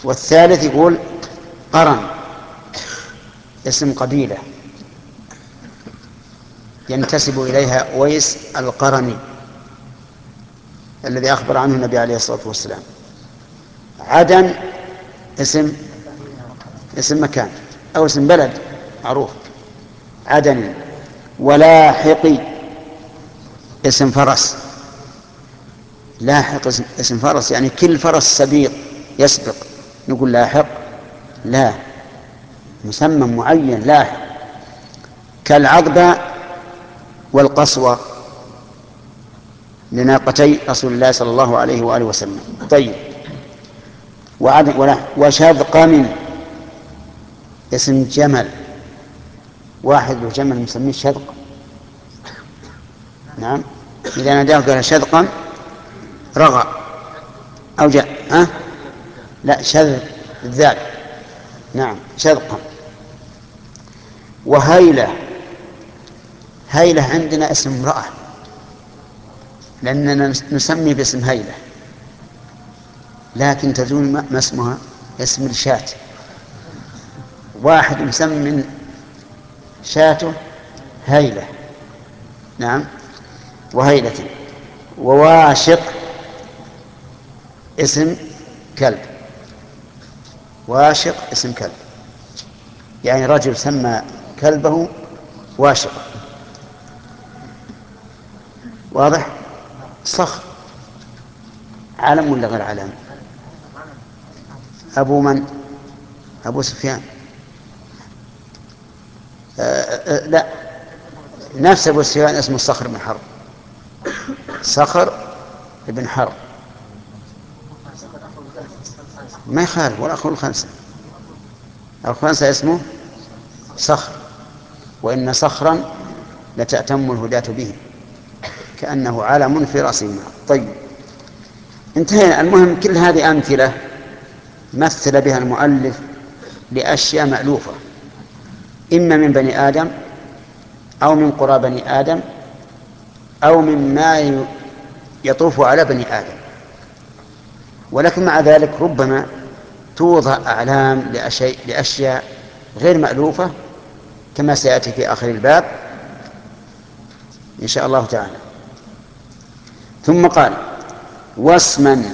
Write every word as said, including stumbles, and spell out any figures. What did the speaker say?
والثالث يقول قرن، اسم قبيلة ينتسب إليها أويس القرني الذي أخبر عنه النبي عليه الصلاة والسلام. عدن اسم اسم مكان أو اسم بلد معروف، عدن. ولاحقي اسم فرس، لاحق اسم, اسم فرس يعني كل فرس سبيق يسبق نقول لاحق؟ لا، مسمى معين لاحق. كالعضبة والقصوى لناقتي رسول الله صلى الله عليه وآله وسلم. طيب. وشذقم اسم جمل، واحد له جمل مسميه شذق. نعم، إذا ناداه قال شذقم رغى أو جاء. ها؟ لا، شذ الذال. نعم، شذقم. وهيلة، هيلة عندنا اسم امرأة لأننا نسمي باسم هيلة، لكن تزول ما اسمها، اسم الشاة. واحد مسمى من شاته هيلة. نعم، وهيلة. وواشق اسم كلب، واشق اسم كلب، يعني رجل سمى كلبه واشق. واضح؟ صخر علم ولا غير علم؟ أبو من؟ أبو سفيان. آه آه لا، نفس أبو سفيان اسمه صخر بن حرب، صخر بن حرب. ما يخالف، ولا أخو الخمسة، الخمسة اسمه صخر، وإن صخرا لتأتم الهداة به، كأنه علم في رأس الماء. طيب، انتهينا. المهم كل هذه أمثلة مثل بها المؤلف لأشياء مألوفة، إما من بني آدم أو من قرى بني آدم أو مما يطوف على بني آدم. ولكن مع ذلك ربما توضع أعلام لأشياء, لأشياء غير مألوفة كما سيأتي في آخر الباب إن شاء الله تعالى. ثم قال: واسما